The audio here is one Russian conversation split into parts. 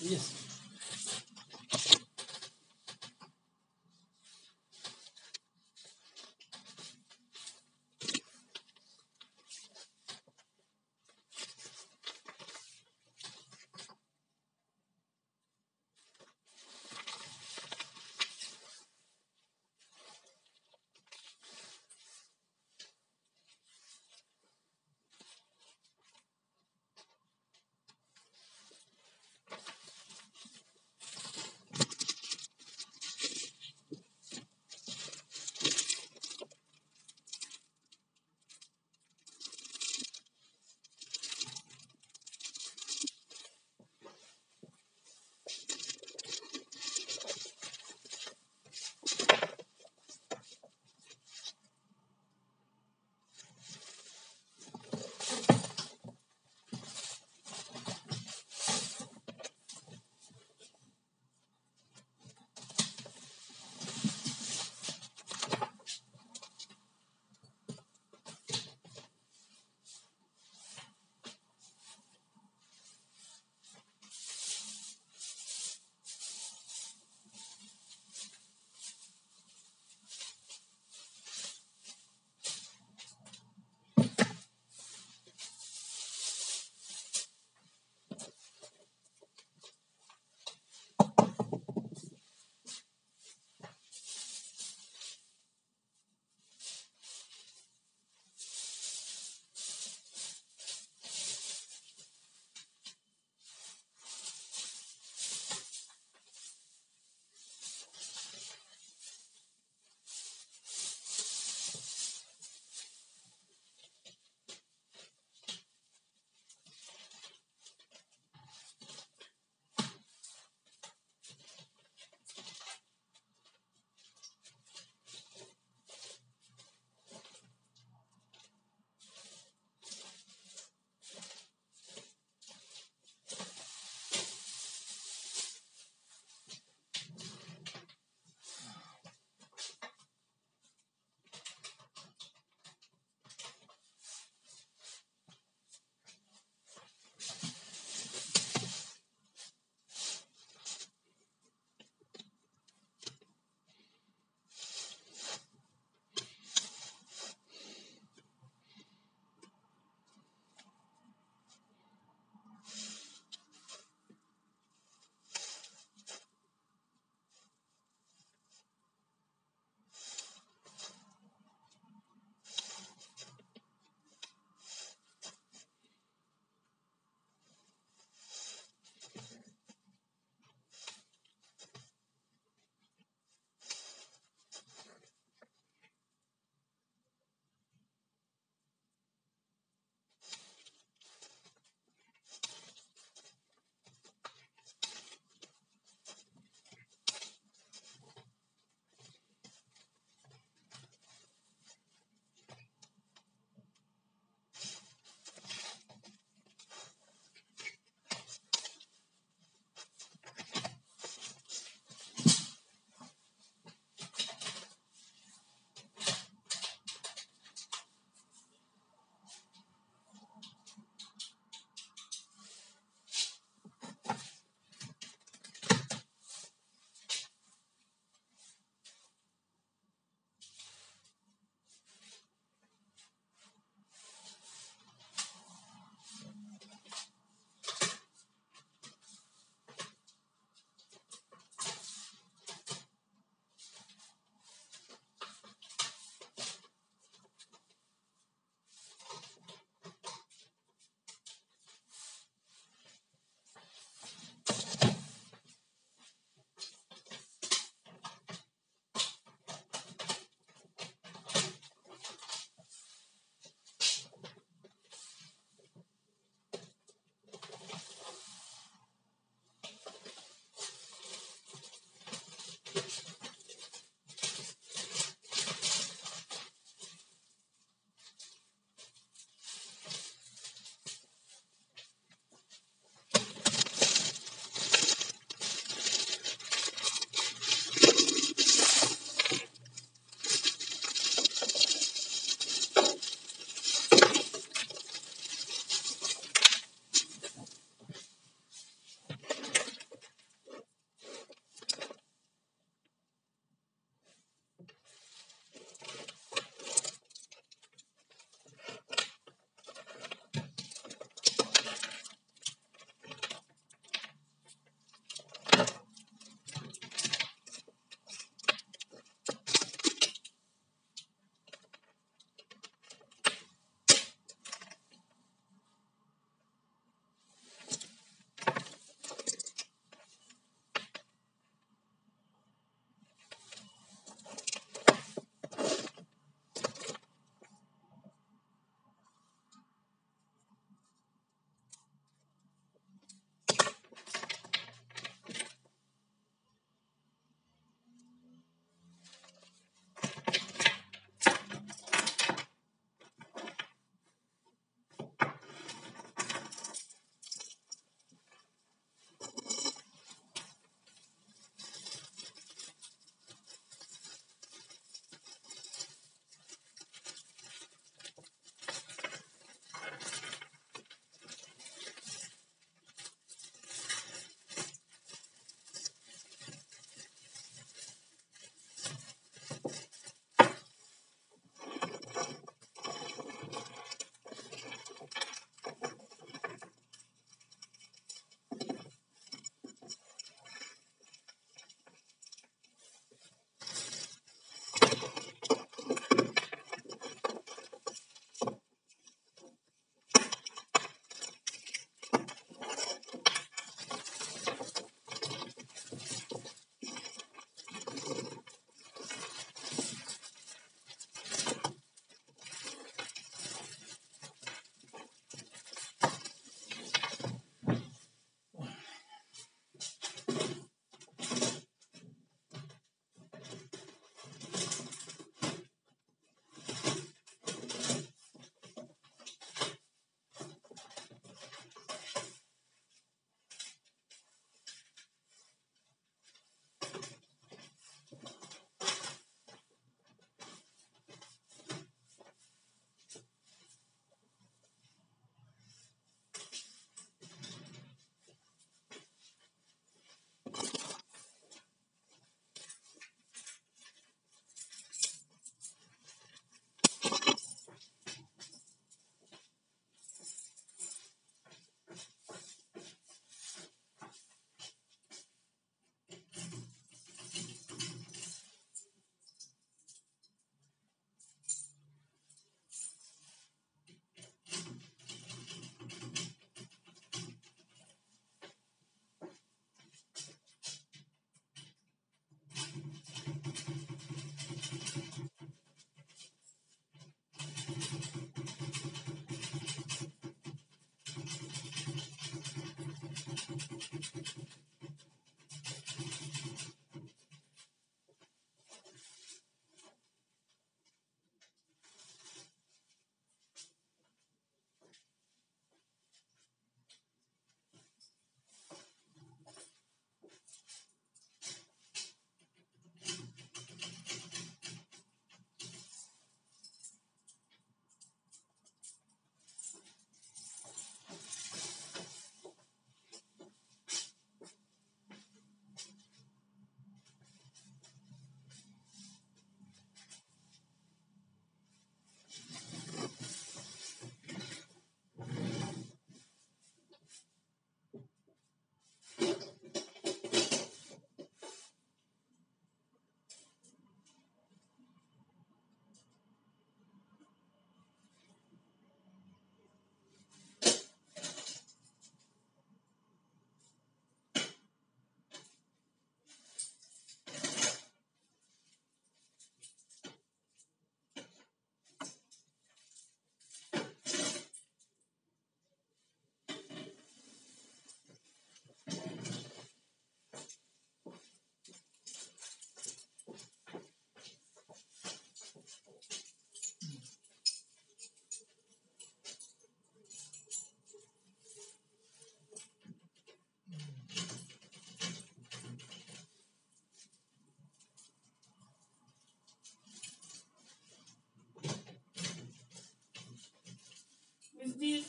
Есть.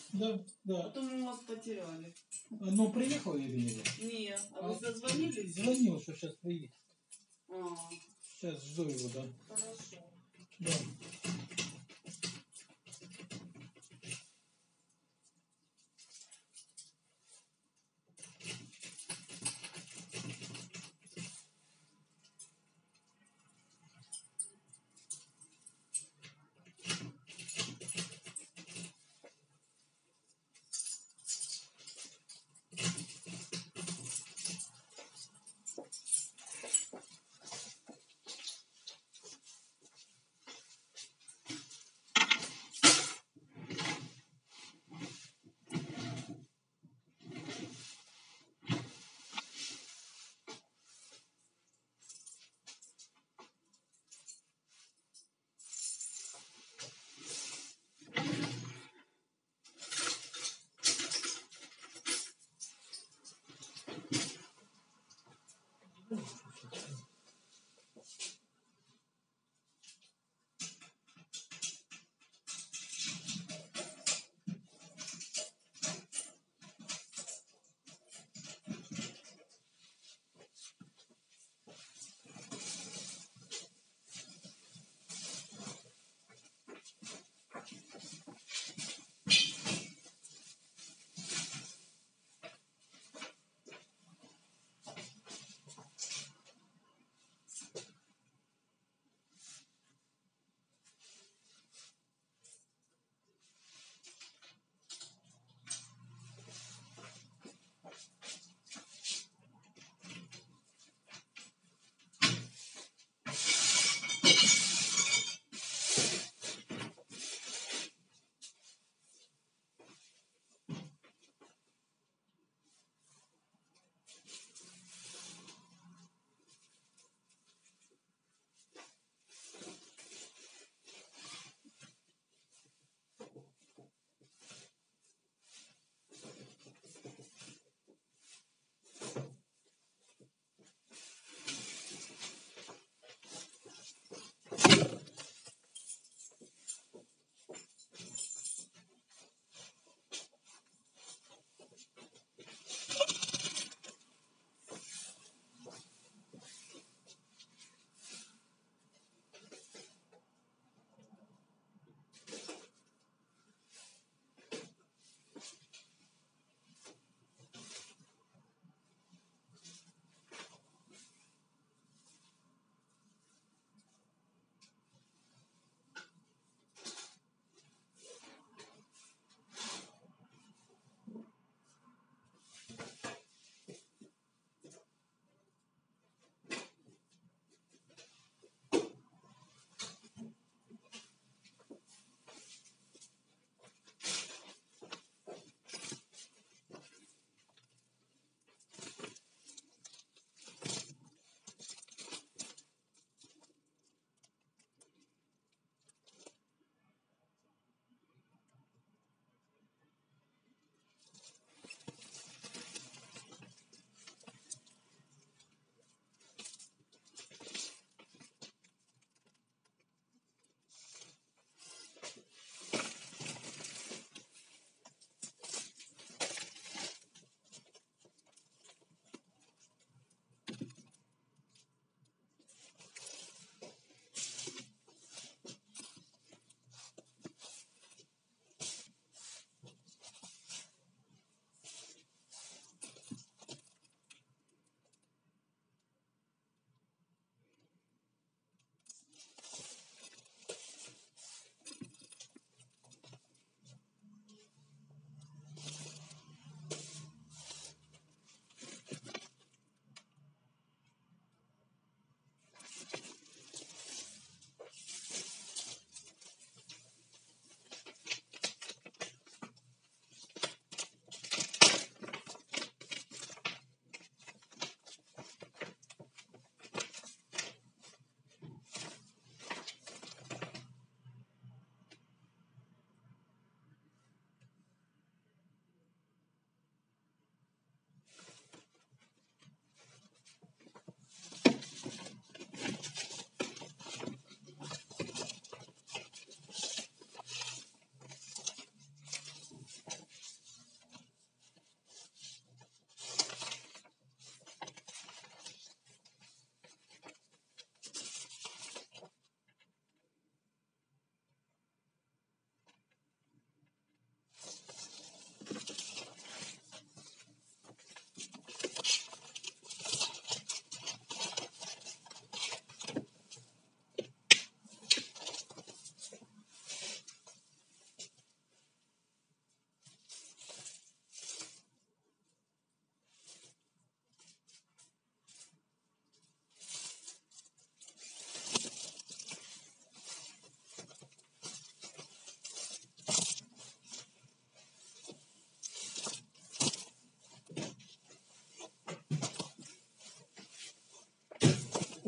Да, да. Потом мы вас потеряли. Но приехал или нет? Нет. А вы созвонились? Звонил, что сейчас приедет. А, Сейчас жду его, да. хорошо. Да.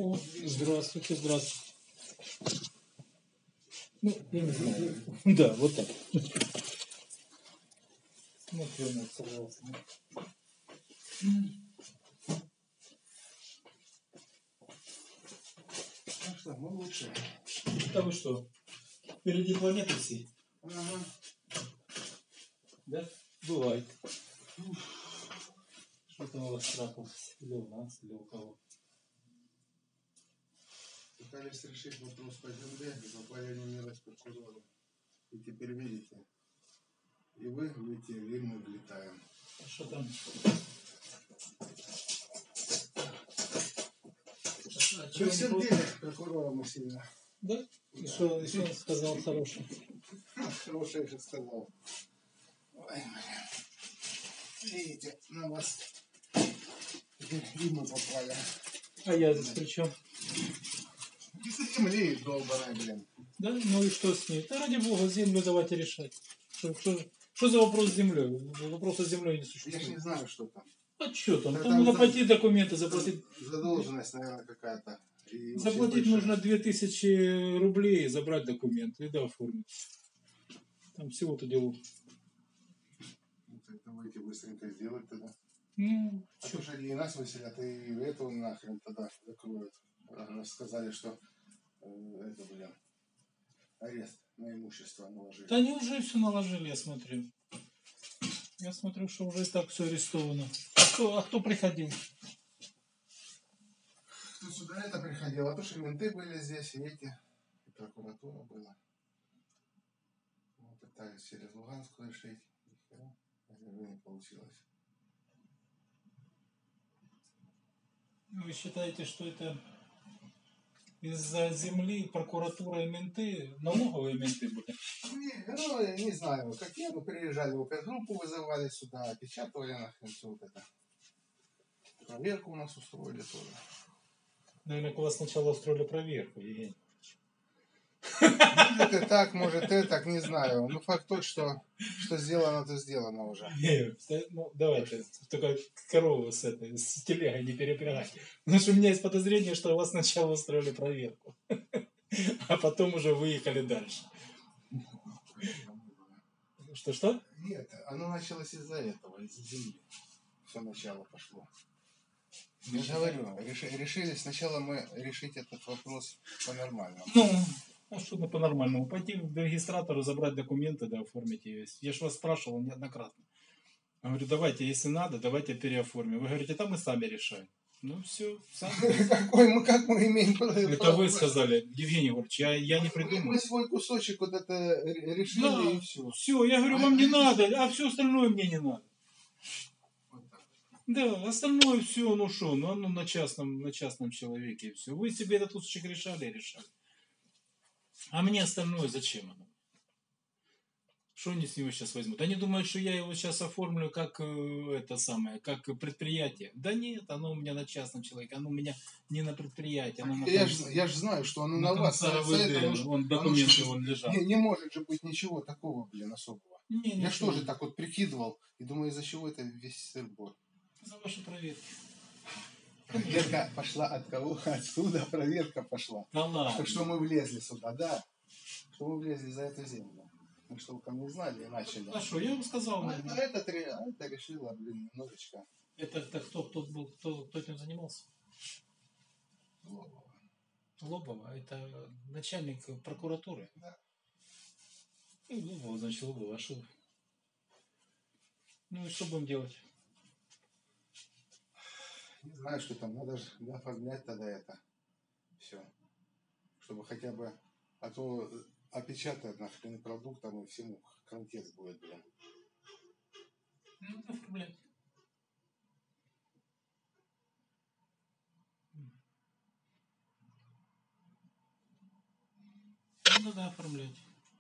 О, здравствуйте, здравствуйте. Ну, я не знаю. Да, вот так. Смотрю на согласно. Ну что, мы лучше. Да вы что? Впереди планеты всей? Ага. Да? Бывает. Что там у вас трапилось? Или у нас, или у кого? Пытались решить вопрос по земле, попали мира с прокурором. И теперь видите, и вы влетели, и мы влетаем. А что там? А чего Мы сердили прокурора мы сильно. Да? И что он сказал хороший? Хорошее же сказал. Ой, блин. Видите, на вас теперь и мы попали. А я здесь при чем? И с земли долбаной, блин. Да? Ну и что с ней? Да ради бога, землю давайте решать. Что за вопрос с землей? Вопроса с землей не Я ж существует. не знаю, что там. А что там? Да Там там надо за- пойти документы заплатить. Задолженность, наверное, какая-то. И очень Заплатить большая. нужно 2000 рублей, забрать документы и да, оформить. Там всего-то дело. Ну, так давайте быстренько сделать тогда. Ну, А чё? то же они и нас выселят, и этого нахрен тогда закроют. Сказали, что это, блин, арест на имущество наложили. Да они уже все наложили, я смотрю. Я смотрю, что уже и так все арестовано. А кто приходил? Кто сюда это приходил? А то, что менты были здесь, и эти, и прокуратура была. Мы пытались через Луганск решить. Нихера, не получилось. Вы считаете, что это из-за земли прокуратура и менты, налоговые менты были? Не, ну, я не знаю, какие, ну, приезжали, опергруппу вызывали сюда, опечатывали нахрен все вот это. Проверку у нас устроили тоже. Наверное, у вас сначала устроили проверку, Евгений. Может и так, может и так, не знаю. Ну, факт тот, что сделано, то сделано уже. Ну, давайте, только корову с этой, с телегой не перепрягайте. Потому что у меня есть подозрение, что у вас сначала устроили проверку, а потом уже выехали дальше. Что-что? Нет, оно началось из-за этого, из-за земли. Все начало пошло. Я же говорю, решили сначала мы решить этот вопрос по-нормальному. Ну, а что ну, по-нормальному? Пойти к регистратору, забрать документы, да, оформить ее. Я же вас спрашивал неоднократно. Я говорю, давайте, если надо, давайте переоформим. Вы говорите, там мы сами решаем. Ну, все, сами. Как мы имеем право? Это вы сказали, Евгений Егорович, я не придумал. Мы свой кусочек вот это решили, Да, и все. все, я говорю, вам не надо, а все остальное мне не надо. Да, остальное все, ну что, ну оно на частном человеке и все. Вы себе этот кусочек решали и решали. А мне остальное зачем оно? Что они с него сейчас возьмут? Они думают, что я его сейчас оформлю как это самое, как предприятие. Да нет, оно у меня на частном человеке, оно у меня не на предприятии. Оно на Я же знаю, что оно на вас. комиссара за это ВД, вон документы вон лежат. не может же быть ничего такого, блин, особого. Не, Я ничего. что же так вот прикидывал и думаю, из-за чего это весь сыр-бор. За ваши проверки. Проверка пошла от кого? Отсюда проверка пошла. Да ладно. Что мы влезли сюда, да. Что мы влезли за эту землю. Мы что вы там не знали и начали. А что, я вам сказал. А это решила, блин, немножечко. Это кто был, кто этим занимался? Лобова. Лобова, это начальник прокуратуры. Да. Ну, Лобова, значит, Лобова, а что? Ну и что будем делать? Не знаю, что там, надо же оформлять тогда это. Все. Чтобы хотя бы, а то опечатают нахрен продуктом и всему контекст будет, блин. Ну, оформлять. Надо оформлять.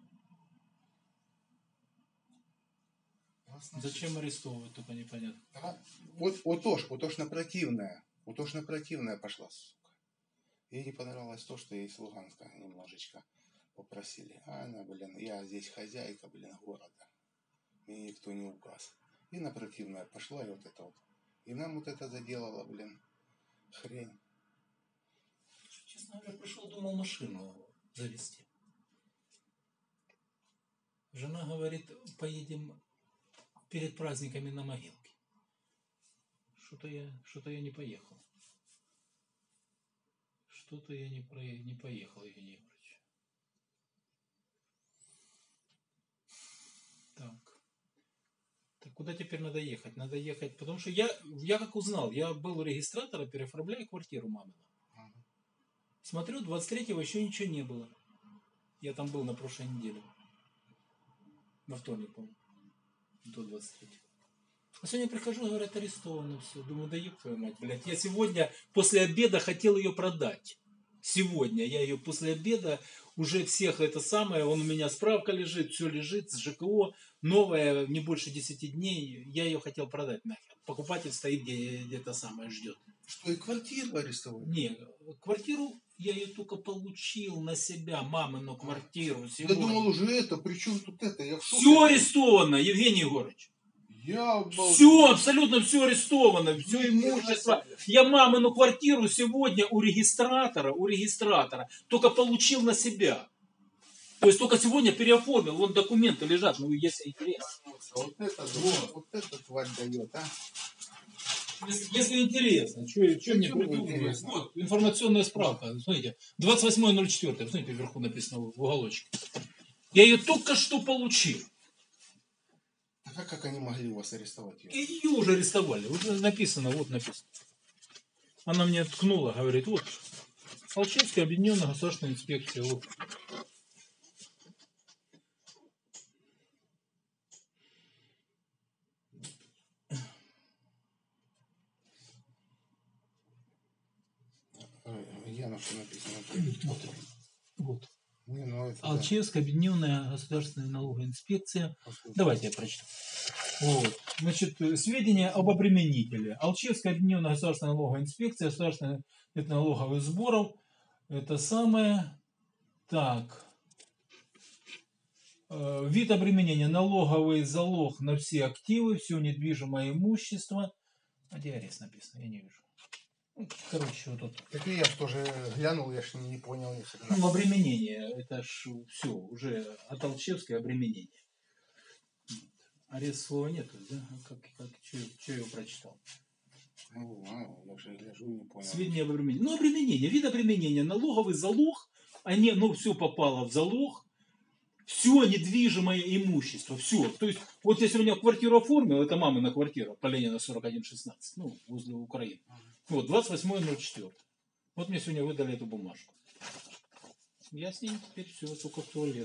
Зачем арестовывать, только непонятно. А, вот то ж на противное пошла, сука. Ей не понравилось то, что ей с Луганска немножечко попросили. А она, блин, я здесь хозяйка, блин, города. Мне никто не указ. И на противное пошла, и вот это вот. И нам вот это заделала, блин, хрень. честно говоря, пришел, думал машину завести. Жена говорит, поедем перед праздниками на могилки. Что-то я не поехал. Что-то я не поехал, Евгений Егорович. Так, куда теперь надо ехать? Надо ехать, потому что я как узнал, я был у регистратора, переоформляю квартиру мамину. Смотрю, 23-го еще ничего не было. Я там был на прошлой неделе. На вторник, по-моему. До 23-го. А сегодня прихожу, говорят, арестовано все. Думаю, да ёб твою мать, блядь. Я сегодня после обеда хотел ее продать. Сегодня я ее после обеда уже всех это самое, он у меня справка лежит, все лежит с ЖКО, новая, не больше 10 дней. Я ее хотел продать нахер. Покупатель стоит где-то самое, ждет. Что, и квартиру арестовали? Не, квартиру я ее только получил на себя, мамину квартиру Я сегодня. думал уже это, при чем тут это? Я в шоке. Все арестовано, Евгений Егорович. Я обалдел. Все, абсолютно все арестовано, все имущество. Я мамину квартиру сегодня у регистратора, только получил на себя. То есть только сегодня переоформил, вон документы лежат, ну если интересно. Вот это тварь дает, а? Если интересно, что мне придумывать? Вот, информационная справка, смотрите, 28.04, смотрите, вверху написано в уголочке. Я ее только что получил. А как они могли вас арестовать? Ее уже арестовали, уже написано, вот написано. Она мне ткнула, говорит, вот, Алчевская объединенная государственная инспекция, вот. Я на что написано. Вот. Не, ну это, Алчевская объединенная государственная налоговая инспекция. Давайте я прочту. Вот. Значит, сведения об обременителе. Алчевская объединенная государственная налоговая инспекция, государственных налоговых сборов. Это самое. Так. Вид обременения. Налоговый залог на все активы, все недвижимое имущество. А где арест написано? Я не вижу. Короче, вот тут. Так и я ж тоже глянул, я ж не понял ни хрена. Ну, обременение. Это ж все, уже от Алчевской обременение. Арест слова нету, да? Что я его прочитал? Ну, я же гляжу, не понял. Сведения об обременении. Ну, обременение, вид обременения, налоговый залог, все попало в залог, все недвижимое имущество, все. То есть, вот я сегодня квартиру оформил, это мамина квартира, по Ленина 41/16, ну, возле Украины. Вот, 28.04. Вот мне сегодня выдали эту бумажку. Я с ней теперь все, только в туалет.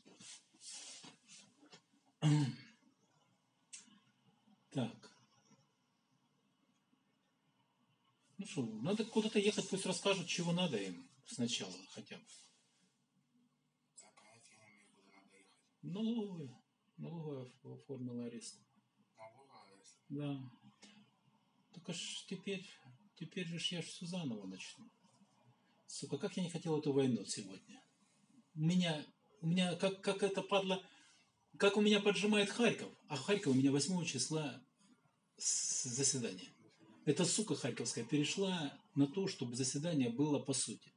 Так. Ну что, надо куда-то ехать, пусть расскажут, чего надо им сначала хотя бы. Налоговая оформила арест. Да. Только ж теперь же я все заново начну. Сука, как я не хотел эту войну сегодня. У меня как это падла, как у меня поджимает Харьков. А в Харькове у меня 8 числа заседание. Эта сука харьковская перешла на то, чтобы заседание было по сути.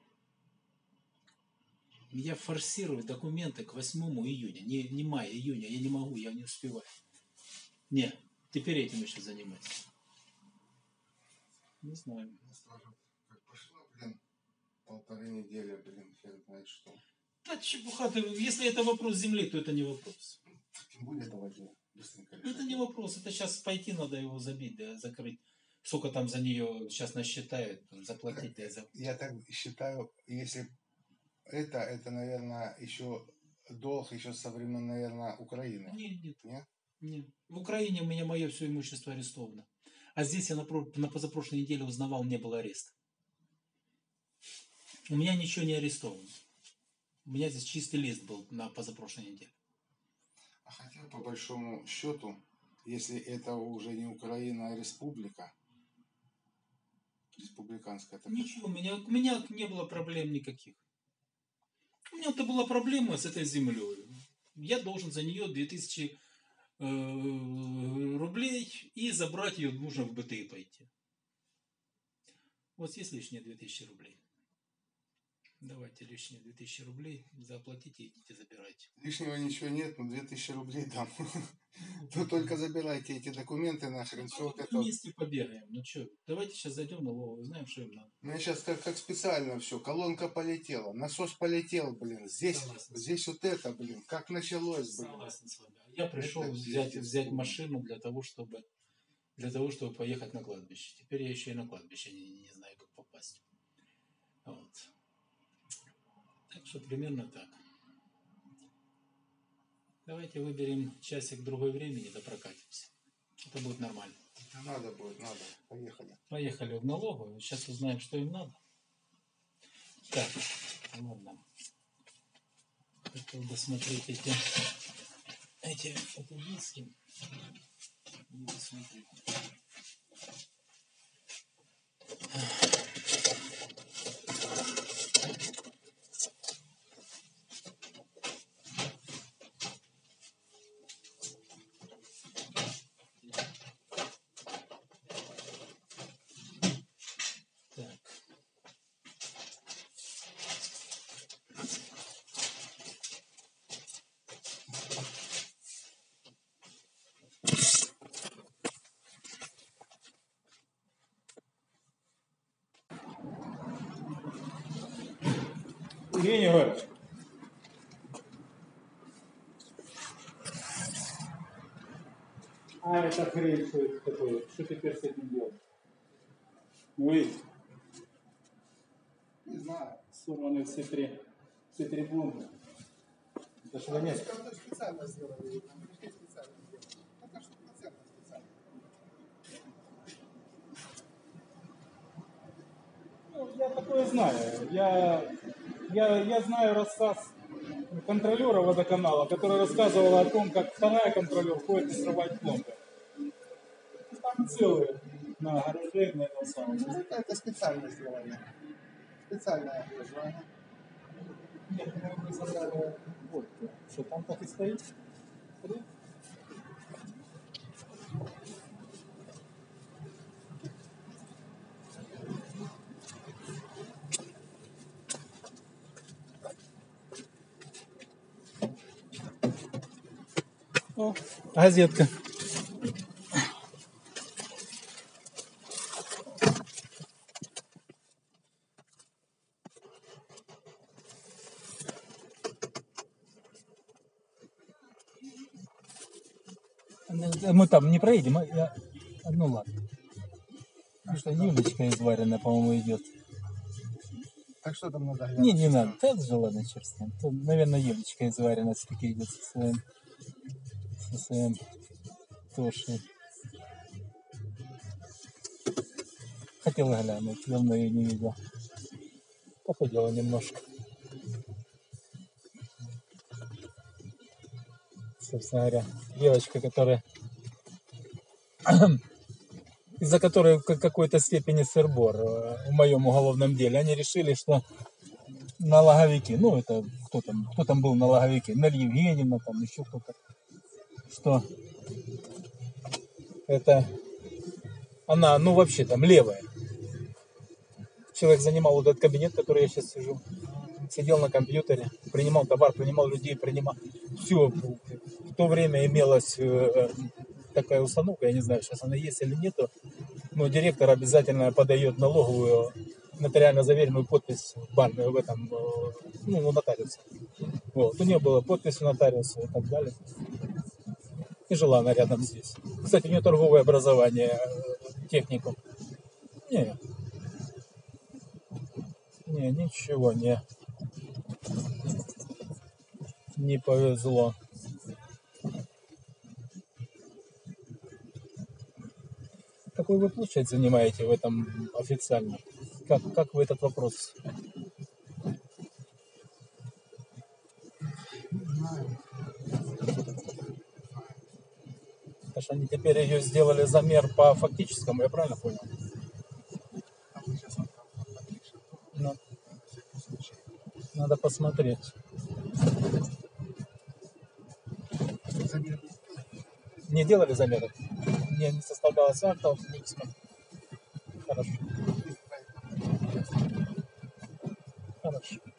Я форсирую документы к 8 июня, не мая, июня, я не могу, я не успеваю. Нет, теперь этим еще заниматься. Не знаю. Как пошла, блин, 1,5 недели, блин, хер знает что. Да чепуха, если это вопрос земли, то это не вопрос. Тем более давайте быстренько решать. Это не вопрос, это сейчас пойти надо его забить, да, закрыть. Сколько там за нее сейчас насчитают, заплатить. Я так считаю, если это, наверное, еще долг еще со времен, наверное, Украины. Нет. В Украине у меня мое все имущество арестовано. А здесь я на позапрошлой неделе узнавал, не было ареста. У меня ничего не арестовано. У меня здесь чистый лист был на позапрошлой неделе. А хотя, по большому счету, если это уже не Украина, а республика, республиканская такая. Ничего, у меня не было проблем никаких. У меня-то была проблема с этой землей. Я должен за нее 2000 рублей, и забрать ее нужно в БТИ пойти. Вот есть лишние 2000 рублей. Давайте лишние 2000 рублей, заплатите, идите забирайте. Лишнего ничего нет, но 2000 рублей дам. Ну только забирайте эти документы нахрен, все вот это. Вместе побегаем. Ну что, давайте сейчас зайдем на налоговую, знаем, что им надо. У меня сейчас как специально все. Колонка полетела, насос полетел, блин. Здесь вот это, блин, как началось, блин. Согласен с вами. Я пришел взять машину для того, чтобы поехать на кладбище. Теперь я еще и на кладбище не знаю, как попасть. Вот. Так что примерно так. Давайте выберем часик другой времени, да прокатимся. Это будет нормально. Надо будет, надо. Поехали. Поехали в налоговую. Сейчас узнаем, что им надо. Так, ладно. Хотел бы смотреть эти диски. Не посмотреть. Так. Евгений Егорович. А это хрень, что это такое? Что теперь с этим делать? Вы? Не знаю. Сорваны все три бомбы. Это что нет? Это специально сделали. Пришли специально сделали. Это что специально. Ну, я такое знаю. Я знаю рассказ контролера водоканала, который рассказывал о том, как вторая контролер ходит и срывает пломбы. Там целые на гараже, на этом самом. Это специально сделали. Специальное образование. Нет, мы забрали вот. Что там так и стоит? О, газетка. Мы там не проедем, ну ладно. Потому что Юлечка изваренная, по-моему, идет. Так что там надо? Не надо. Да, же ладно, черт с ним. Тут, наверное, Юлечка изваренная все-таки идет со своим Тошей. Хотел глянуть, давно ее не видел. Походила немножко. Собственно говоря, девочка, которая из-за которой в какой-то степени сыр-бор в моем уголовном деле. Они решили, что налоговики, ну это кто там был налоговики, Нелли Евгеньевна, там еще кто-то, что это она, ну вообще там левая. Человек занимал вот этот кабинет, в котором я сейчас сижу, сидел на компьютере, принимал товар, принимал людей, принимал все. В то время имелась такая установка, я не знаю, сейчас она есть или нет, но директор обязательно подает налоговую нотариально заверенную подпись в этом, ну, у нотариуса. Вот. У нее была подпись у нотариуса и так далее. И жила она рядом здесь. Кстати, у нее торговое образование, техникум. Ничего не повезло. Какой вы площадь занимаете в этом официально? Как вы этот вопрос? Потому что они теперь ее сделали замер по фактическому, я правильно понял? Ну, надо посмотреть. Не делали замеры? Не составлялось актов, не письма. Хорошо.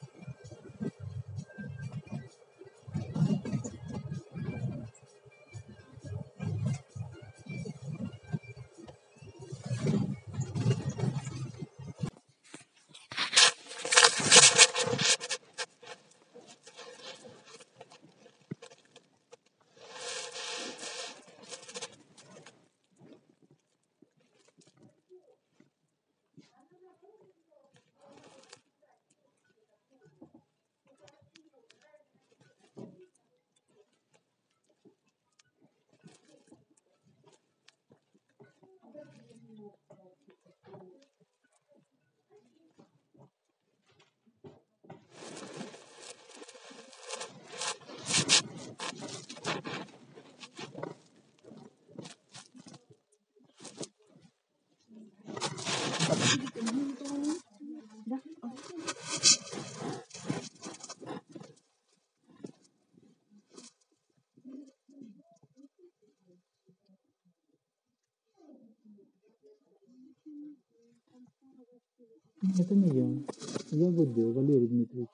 Это не я. Я ВД, Валерий Дмитриевич.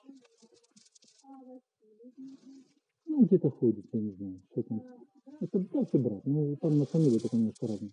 Ну, где-то ходит, я не знаю, что там. Это старший брат, ну, там на фамилии только немножко разные.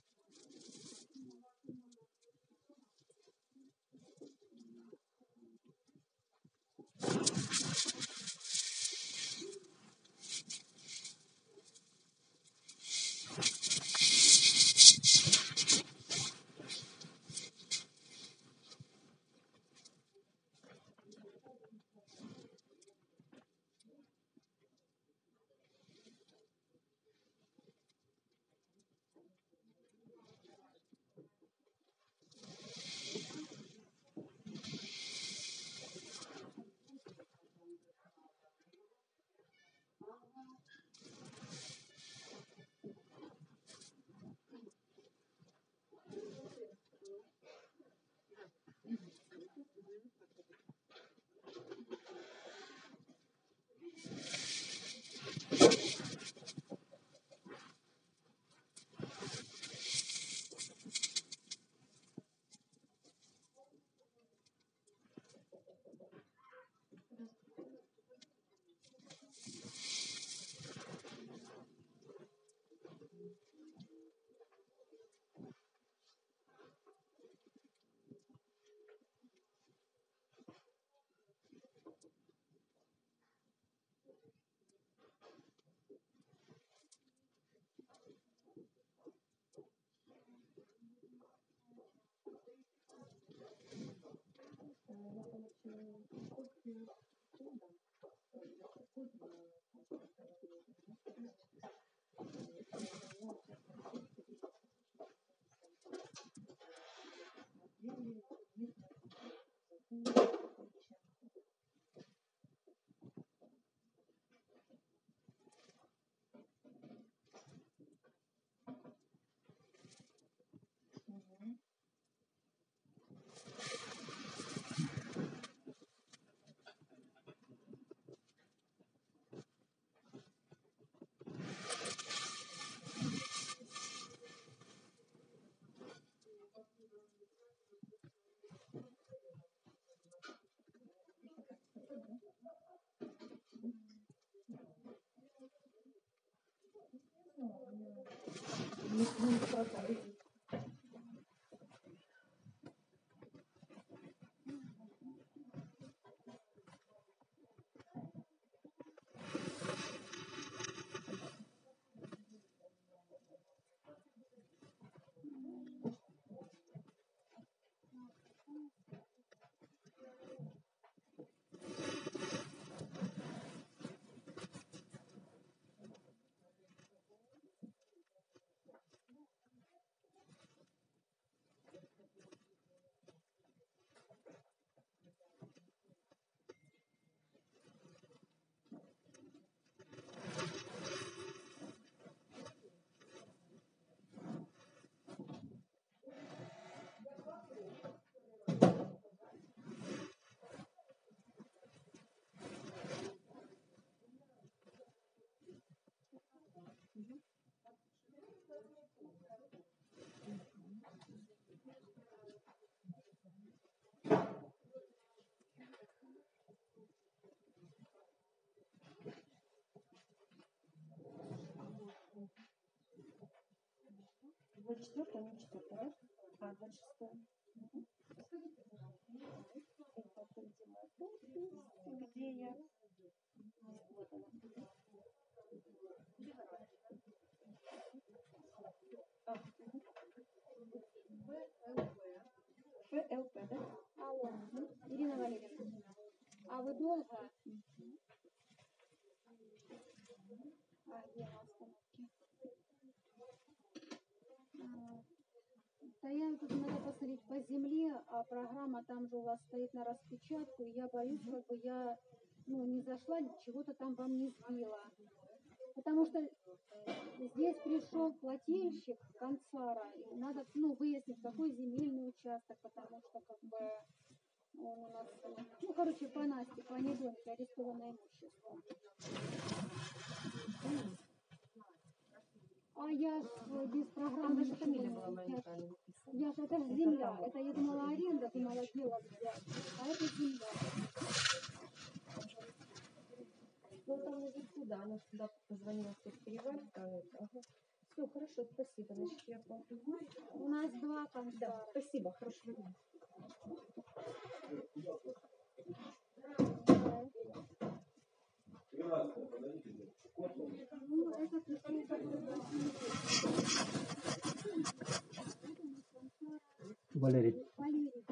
ФЛП, да? Алло, Ирина Валерьевна. А вы долго? Я на остановке. Да я тут надо посмотреть по земле, а программа там же у вас стоит на распечатку, и я боюсь, как бы я не зашла, чего-то там вам не сбила. Потому что здесь пришел плательщик Концара, и надо выяснить, какой земельный участок, потому что как бы он у нас, по Насте, по Недонке арестованное имущество. А я ж без Там программы даже ничего фамилия не была моя я, неправильно написана. я ж это ж земля. Это я думала аренда, думала дело взять. А это земля. Ну, там наверху, да, она сюда позвонила, что перевалить. Ага. Все, хорошо, спасибо. Значит, я понимаю. У нас два Да, конца. спасибо, хорошего дня. Ну, это пришел Валерий. Валерий.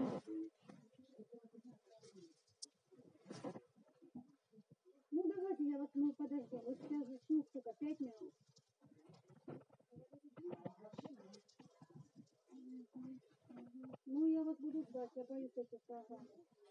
Ну, давайте я вас, ну, подожди. Вот сейчас же, ну, сколько, 5 минут? Ну, я вас буду ждать, я боюсь этих программ.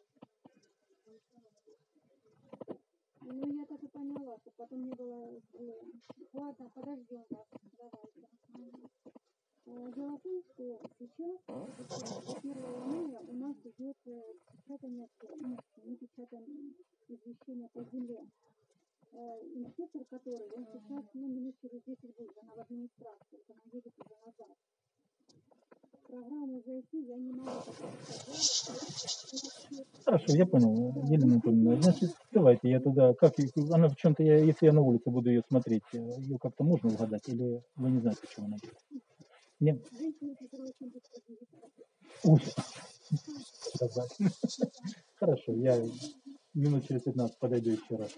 Ну, я так и поняла, что потом не было... Ладно, подождем вас, давайте. Дело в том, что сейчас, по 1 мая, у нас идет печатание, ну, не печатание, извещение по земле. Инспектор, который, он сейчас, ну, минут через 10 будет, она в администрации, это она едет уже назад. В программу зайти я не могу, потому что Хорошо, я понял, Елена Анатольевна. Значит, давайте я туда, как она в чем-то, если я на улице буду ее смотреть, ее как-то можно угадать, или вы не знаете, почему она идет? Нет? женщина, которая очень быстро движется. Ой, сказать. Хорошо, я минут через 15 подойду еще раз.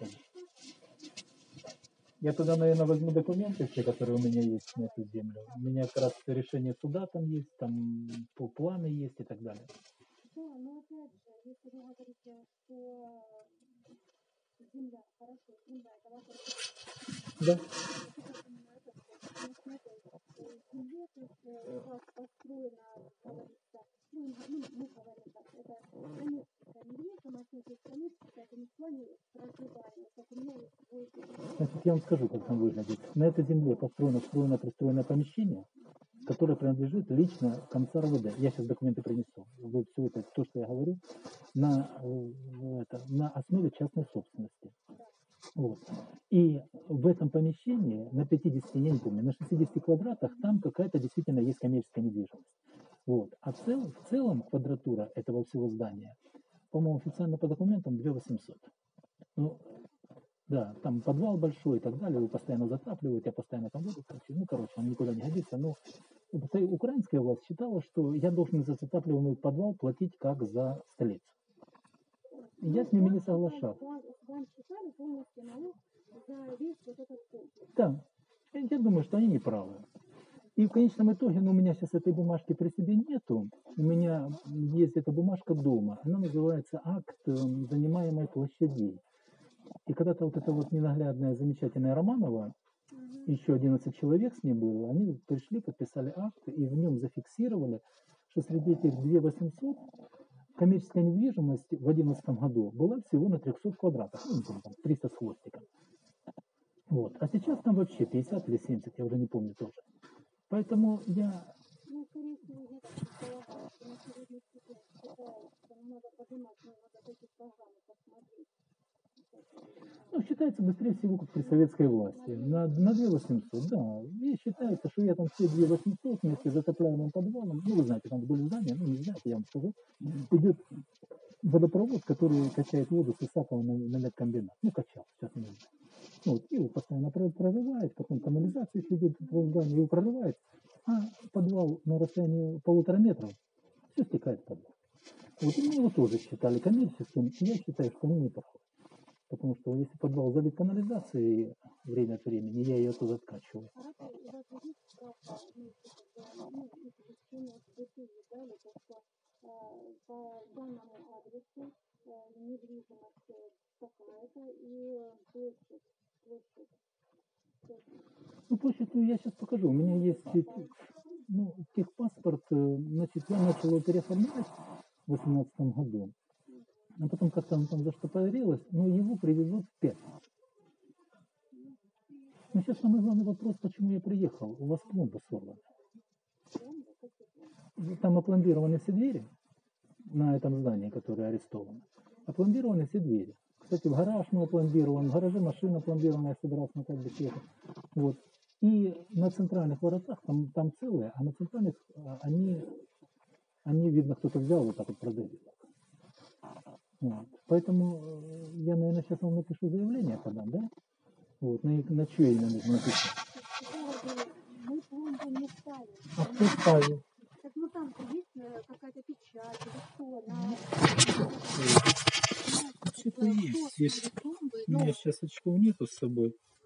Я туда, наверное, возьму документы все, которые у меня есть на эту землю. У меня как раз решение суда там есть, там планы есть и так далее. Да, но опять же, если вы говорите, что земля, хорошо, земля, это ваша Да. земле, то есть у вас построена, говорится, ну, мы говорим так, это коммерческая недвижимость, то есть коммерческая, это не в плане проживания, как у меня есть свой дом. Значит, я вам скажу, как там выглядит. На этой земле пристроено помещение, которое принадлежит лично Комиссару ВД. Я сейчас документы принесу. Вы все это, то, что я говорю, на основе частной собственности. Вот. И в этом помещении на 50, я не помню, на 60 квадратах там какая-то действительно есть коммерческая недвижимость. Вот. А в целом квадратура этого всего здания, по-моему, официально по документам 2800. Ну, да, там подвал большой и так далее, его постоянно затапливают, я постоянно там воду хочу. Ну, короче, он никуда не годится. Но украинская власть считала, что я должен за затапливаемый подвал платить как за столицу. Я с ними не соглашался. Вам считали полностью налог за весь вот этот комплекс? Да, я думаю, что они не правы. И в конечном итоге, ну, у меня сейчас этой бумажки при себе нету. У меня есть эта бумажка дома. Она называется «Акт занимаемой площадей». И когда-то вот эта вот ненаглядная, замечательная Романова, еще 11 человек с ней было, они пришли, подписали акт, и в нем зафиксировали, что среди этих 2800 коммерческая недвижимость в 2011 году была всего на 300 квадратах, ну, там 300 с хвостиком. Вот. А сейчас там вообще 50 или 70, я уже не помню тоже. Поэтому я... Ну, скорее всего, я так предполагаю, что на сегодняшний день считаю, что не надо поднимать, но надо эти программы посмотреть. Ну, считается быстрее всего, как при советской власти. На 2800, да. И считается, что я там все 2800 вместе с затопляемым подвалом, ну, вы знаете, там вдоль здания, ну, не знаете, я вам скажу, идет водопровод, который качает воду с Исакова на медкомбинат. Ну, качал, сейчас не знаю. Вот, и его постоянно прорывает, потом канализация идет по зданию, его прорывает, а подвал на расстоянии 1,5 метра, все стекает в подвал. Вот и мне его тоже считали коммерческим, и я считаю, что они не проходят. Потому что если подвал залит канализацией время от времени, я ее оттуда откачиваю. Хорошо, у вас есть справка, ну, извещение в ДТИ, да, или то, что по данному адресу недвижимость такая-то и площадь. Ну, площадь, ну, я сейчас покажу. У меня есть ну, техпаспорт, значит, я начал его переоформлять в 2018 году. А потом как-то он там заштопорилось, но его привезут в 5. Но сейчас самый главный вопрос, почему я приехал. У вас пломбы сорваны. Там опломбированы все двери на этом здании, которое арестовано. Опломбированы все двери. Кстати, в гараж мы опломбирован, в гараже машина опломбирована, я собирался на кладбище ехать. Вот. И на центральных воротах, там целые, а на центральных они, видно, кто-то взял вот так вот продавил. Вот. Поэтому я, наверное, сейчас вам напишу заявление подам, да? Вот, на чье имя нужно написать? Мы пломбу не ставим. А кто ставил? Так ну там есть какая-то печать или что? Что-то есть. У меня сейчас очков нету с собой.